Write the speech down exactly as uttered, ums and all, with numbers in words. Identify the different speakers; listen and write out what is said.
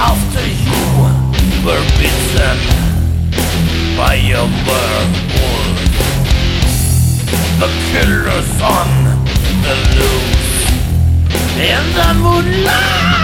Speaker 1: after you were bitten by a werewolf. The killer's on the loose in the moonlight.